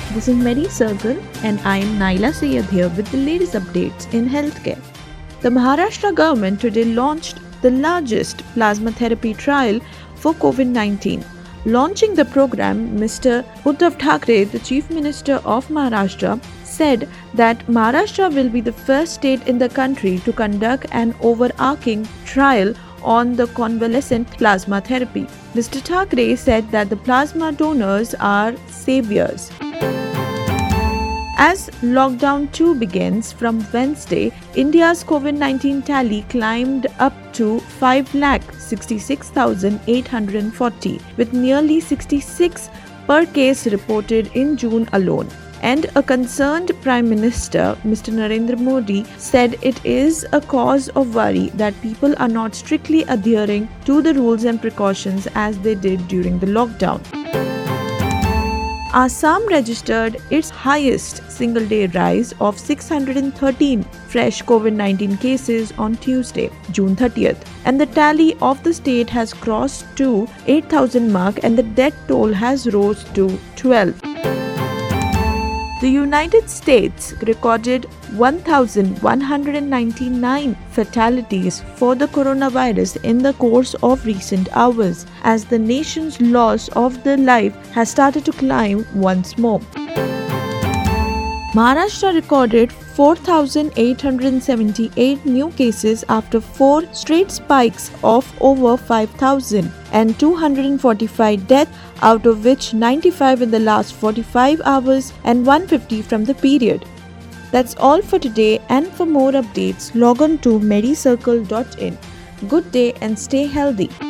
This is Medi Circle and I am Naila Sayed here with the latest updates in healthcare. The Maharashtra government today launched the largest plasma therapy trial for COVID-19. Launching the program, Mr. Uddhav Thackeray, the Chief Minister of Maharashtra, said that Maharashtra will be the first state in the country to conduct an overarching trial on the convalescent plasma therapy. Mr. Thackeray said that the plasma donors are saviors. As lockdown 2 begins from Wednesday, India's COVID-19 tally climbed up to 5,66,840, with nearly 66 per case reported in June alone. And a concerned Prime Minister, Mr. Narendra Modi, said it is a cause of worry that people are not strictly adhering to the rules and precautions as they did during the lockdown. Assam registered its highest single-day rise of 613 fresh COVID-19 cases on Tuesday, June 30th, and the tally of the state has crossed to 8,000 mark and the death toll has rose to 12. The United States recorded 1,199 fatalities for the coronavirus in the course of recent hours, as the nation's loss of the life has started to climb once more. Maharashtra recorded 4,878 new cases after 4 straight spikes of over 5,000 and 245 deaths, out of which 95 in the last 45 hours and 150 from the period. That's all for today, and for more updates log on to medicircle.in. Good day and stay healthy.